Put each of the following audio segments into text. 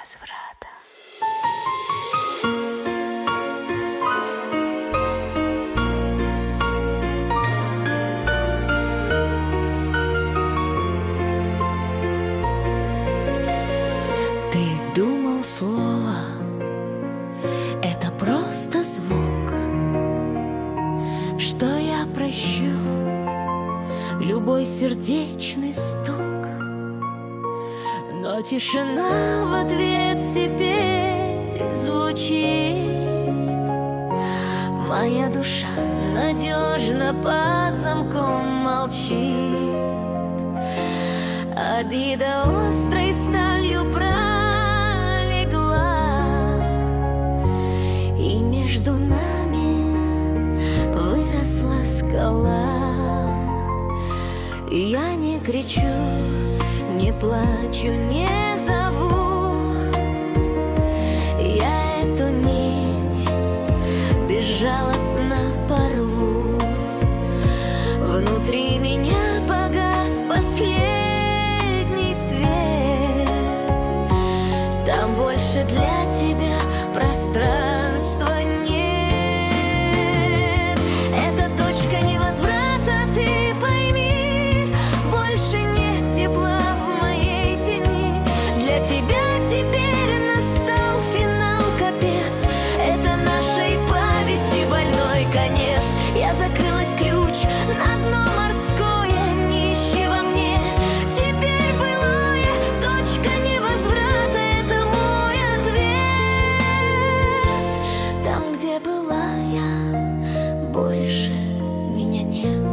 невозврата. Ты думал, слово — это просто звук, что я прощу любой сердечный стук. Но тишина в ответ теперь звучит. Моя душа надежно под замком молчит. Обида острой сталью пролегла, и между нами выросла скала. Я не кричу, не плачу, не зову. Я эту нить безжалостно порву. Внутри меня погас последний свет. Там больше для тебя пространства нет. Это точка невозврата, ты пойми. Больше нет тепла в моей тени. Для тебя теперь настал финал, капец. Это нашей повести больной конец. Я закрылась, ключ на дно морское, не ищи во мне теперь былое. Точка невозврата — это мой ответ. Там, где была я, больше меня нет.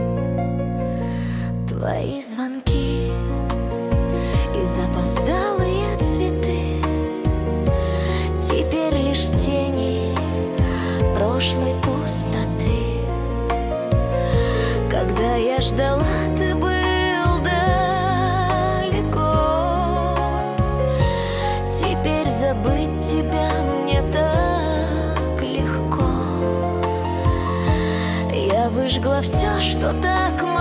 Твои звонки и запоздалые цветы теперь лишь тени прошлой пустоты. Когда я ждала, ты был далеко. Теперь забыть тебя мне так легко. Я выжгла все, что так